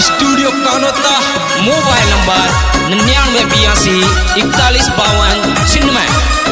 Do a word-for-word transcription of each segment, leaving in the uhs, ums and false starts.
Studio Kanota. Mobile number निन्यानवे बयासी इकतालीस बावन छिन्नवे।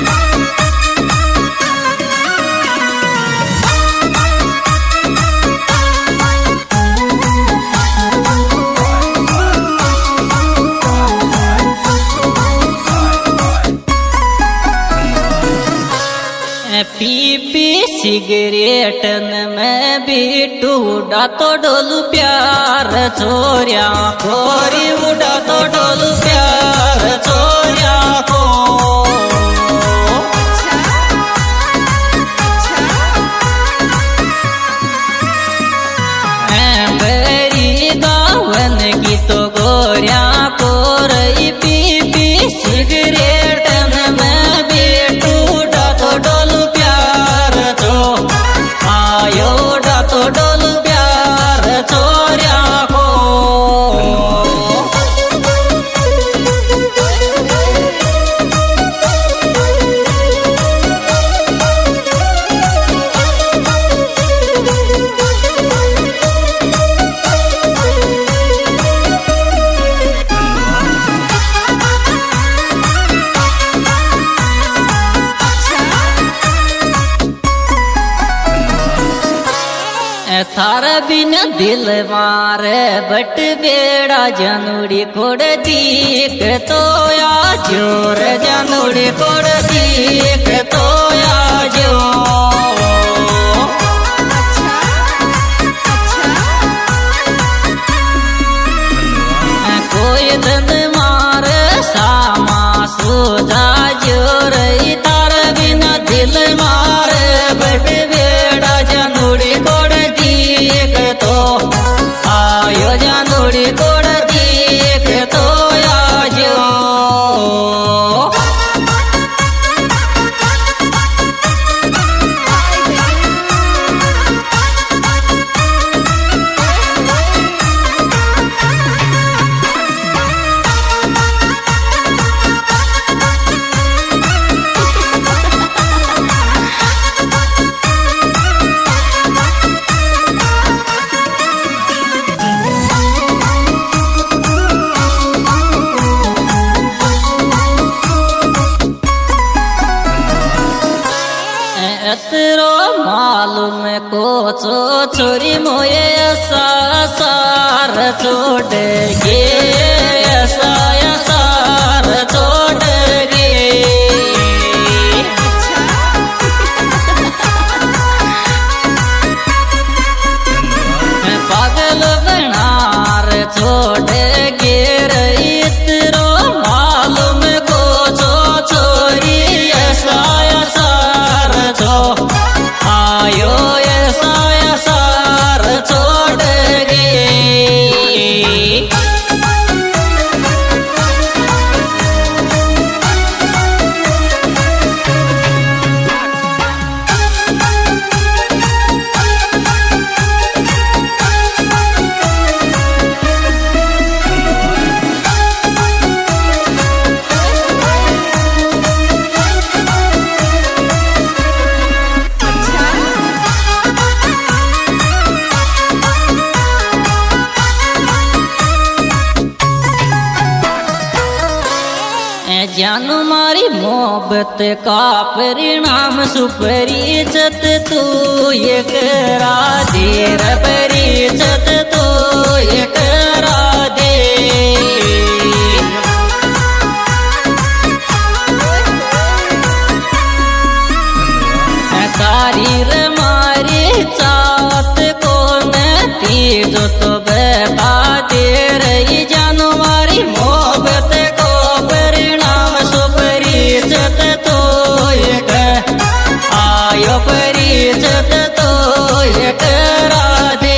पी पी सिगरेट में भी टूटा तो डोलू प्यार छोरिया खोरी उड़ा तो डोलू प्यार छोरिया को। बेरी गावन की तो गोरिया को रही पी पी सिगरेट में भी टूटा तो डोलू तो डोलू प्यार छोरिया को। थार बिन दिल मारे बट बेड़ा जनुड़ी कोड़ दीक तो या जोर जनुड़ी कोड़ दीक तो या जो। कोई धन मार सामा सोजा जोर तार बिन दिल मारे बट बेड़ा जनुड़ी कोड़ तो आयो जानोड़ी कोड़ दीक तो आजो। तेरो मालूम को चो छोरी मोये ऐसा सार छोड़ गे ऐसा सार छोड़ गे। पागल बनार छोड़ गे रही तेरो मालूम को चो छोरी ऐसा तो आयो ऐसा सार छोड़ गे। जानू मारी मोहब्बत का परिणाम सुपरिचित तू ये करा दे परिचित तू ये करा दे। तारीर मारी चात को नती जो तो बता दे रही जानू मारी मोहब्बत को परिचित तो एक आयो परिचित तो एक करा दे।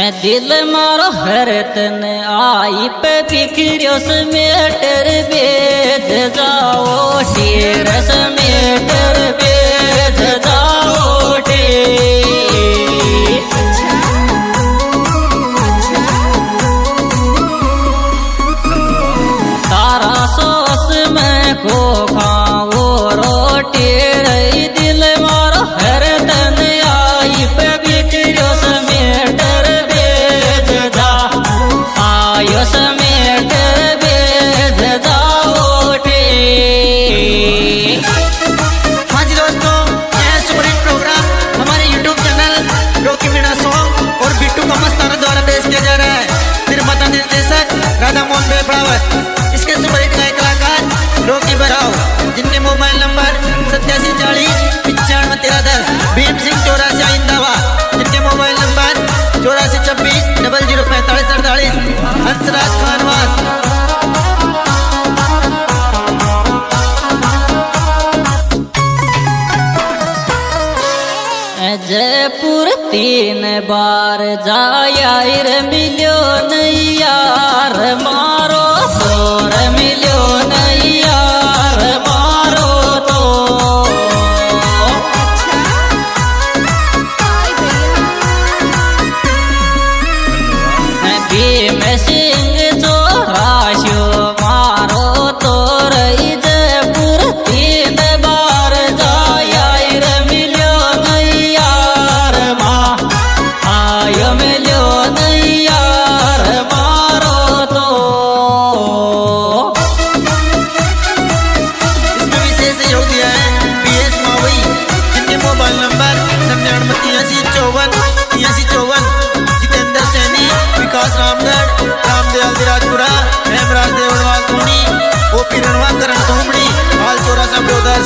दिल मारो हरतन आई पे फिक्रियो समेटर बेज जाओ ढेर समेटर बेज जाओ ढेर। तारा सोस में को खाओ रोटी रही दिल मारो हरतन आई पे फिक्रियो समेटर आयो समेट बेज जाओ ठीक। हाँ जी दोस्तों, यह सुपरहिट प्रोग्राम हमारे YouTube channel Rocky Meena song और बिट्टू का मस्ताना द्वारा पेश किया जा रहा है। निर्माता निर्देशक राधा मोहन बेपड़ावत। इसके सुपरहिट गायक कलाकार रॉकी बराव, जिनके मोबाइल नंबर सत्तासी चालीस पिचानवे तेरह दस। भीम सिंह चौरासी इंदावा, जिनके मोबाइल नंबर चौरासी छब्बीस डबल जीरो पैंतालीस अड़तालीस। हंसराज खानवास। जयपुर तीन बार जाया मिलो नहीं यार मारो तोर मिलो नहीं यार मारो तो। भीम सिंह चौरासियो मारो तो रही जयपुर तीन बार जाया मिलो नहीं यार माँ आयो मिलो नहीं यार मारो तो। इसमें विशेष सहयोग दिया है बी एस मावई, जिनके मोबाइल नंबर निन्यानवे तिरासी चौवन तिरासी चौवन। जितेंद्र सैनी, विकास रामगढ़, रामदयाल दिराजपुरा, हेमराज देवलवाल धोनी, ओपी रणवा, करण धोमड़ी, हाल चौरासा ब्रोदर्स।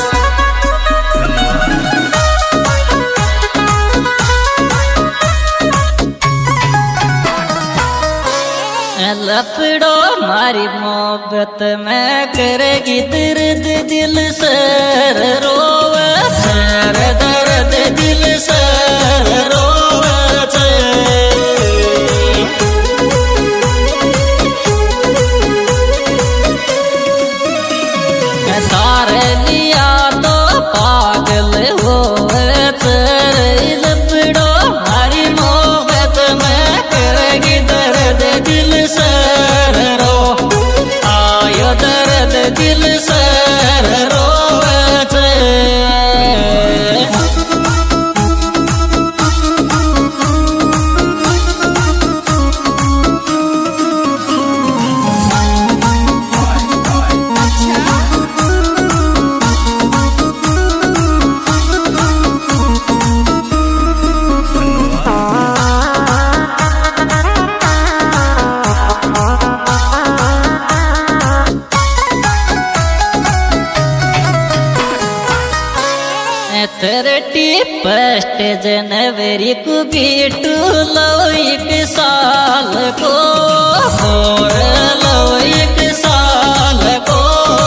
लपड़ो मारी मोहब्बत में करेगी दर्द दिल सर रोवे सर दर्द दिल सर रोवे तारे लिया तो पागल हो लपड़ो मारी मोहब्बत में करेगी दर्द दिल सर रो आयो दर्द दिल सर रोवे थर्टी फर्स्ट जनवरी को बीटू लो एक साल को और लो एक साल को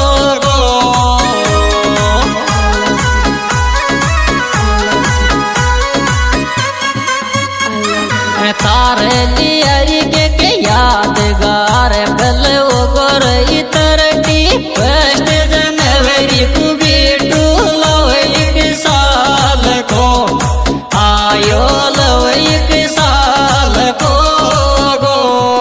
तार लियारी के, के यादगार बल वो गोर थर्टी फर्स्ट जनवरी को बीटू लो एक साल को आयो लो एक साल को गो।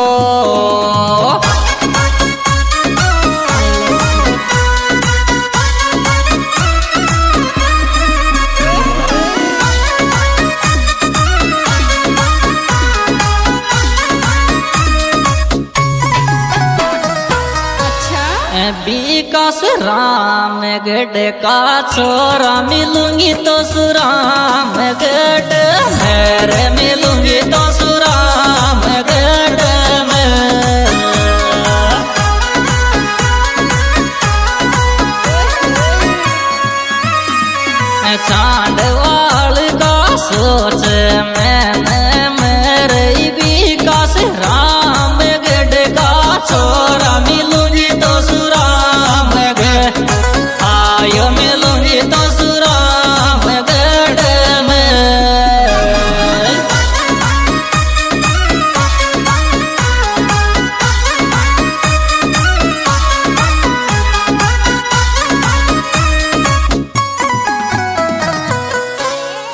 विकास रामगढ़ का छोरा मिलूंगी तो सुरामगढ़ मेरे मिलूंगी